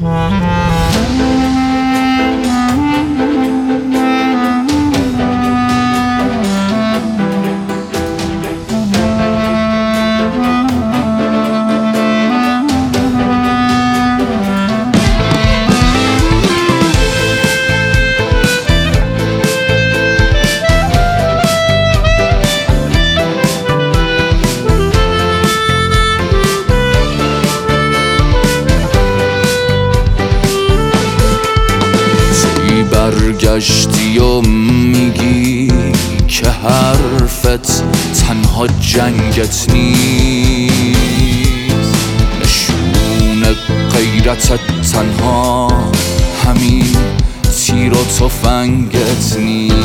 برگشتی و میگی که حرفت تنها جنگت نیست، نشون غیرتت تنها همین تیر و تفنگت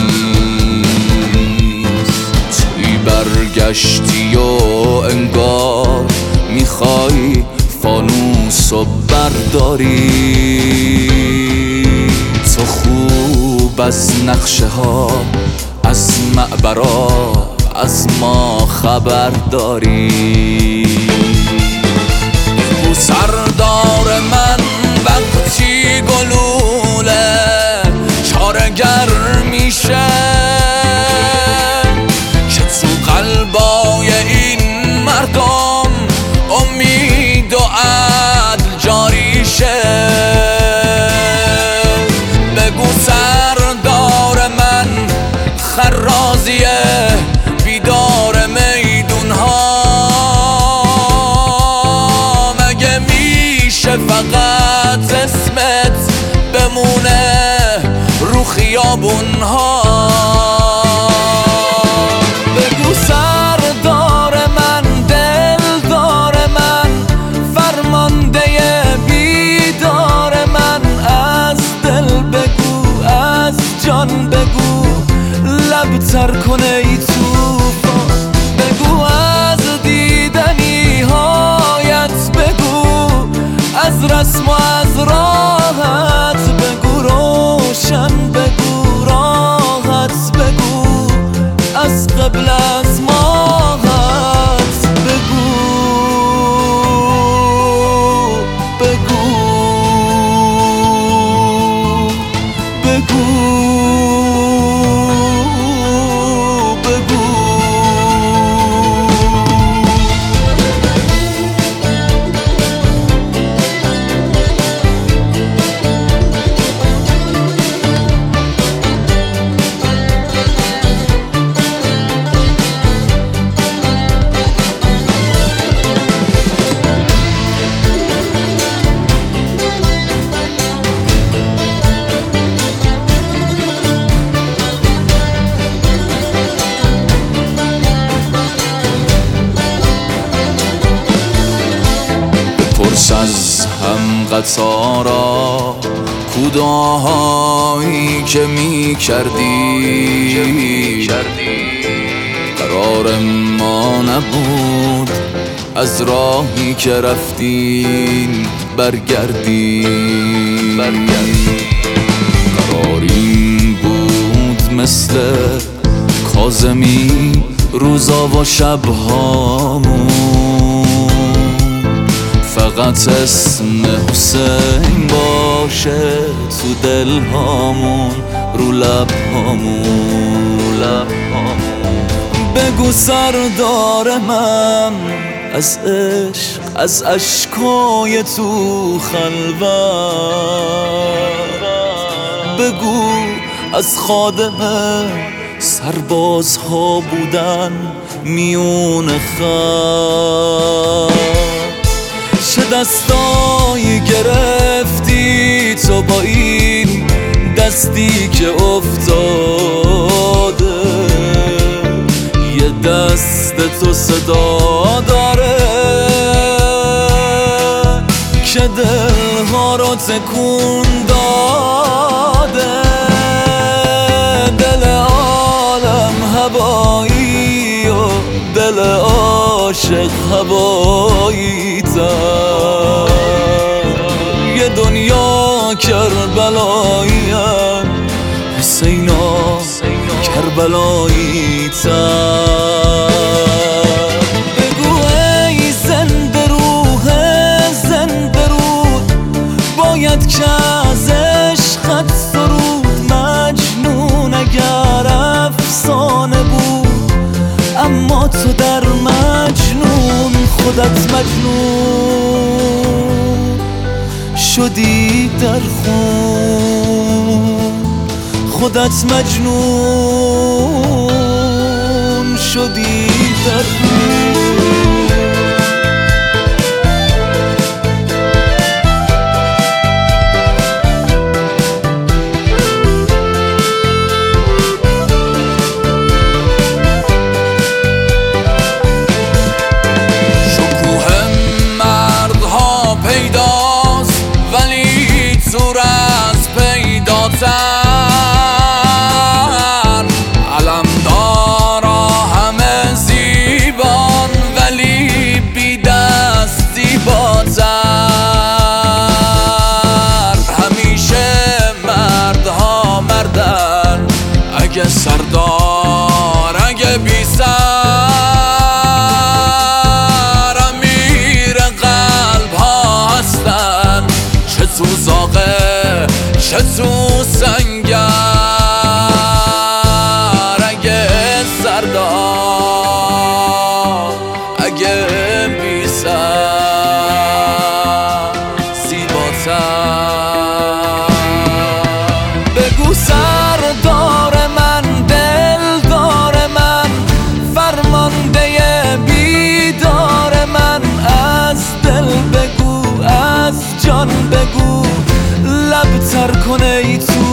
نیست. توی برگشتی و انگار میخوای فانوس و برداری، تو خوب از نقشه ها، از معبرا، از ما خبر داری. بگو سردار من وقتی گلوله چارگر میشه که تو قلبای این مردم امید و عدل جاری شه. خرازیه بیدار میدون ها، مگه میشه فقط اسمت بمونه رو خیابون ها؟ بگو سردار من، دلدار من، فرمانده بیدار من، از دل بگو، از جان بگو، لب تر کنه ای توفان بگو، از دیدنی هایت بگو، از رسم و از راحت بگو، روشن بگو، راحت بگو، از قبل از ماهت بگو، بگو، بگو. از هم قطارا کوداهایی که می کردی، قرار ما نبود از راهی که رفتین برگردی. قرار این بود مثل کاظمی روزا و شبهامون، فقط اسم حسین باشه تو دل هامون، رو لب هامون. بگو سردار من، از عشق، از اشکای تو خلوت بگو، از خادم سربازها بودن میون خط، چه دستایی گرفتی تو با این دستی که افتاده، یه دست تو صدا داره که دلها رو تکون داده. دل عالم هوایی و دل عاشق هوایی تر، یه دنیا کربلایی حسینا کربلایی تر. بگو ای زنده روح زنده رود، باید اومد که از عشقت سرود مجنون اگر افسانه بود، اما تو در مجنون خودت مجنون شدی در خون، خودت مجنون شدی در خون. علمدارا همه زیبان ولی بی دست زیباتر. همیشه مردها مردن اگه سردار اگه بی سر، امیر قلب ها هستن چه تو زاغه چه تو سنگر. اگه سردار اگه بی سر زیباتر. بگو سردار من دلدار من، فرمانده بیدار من، از دل بگو از جان بگو، لب تر کنه ای تو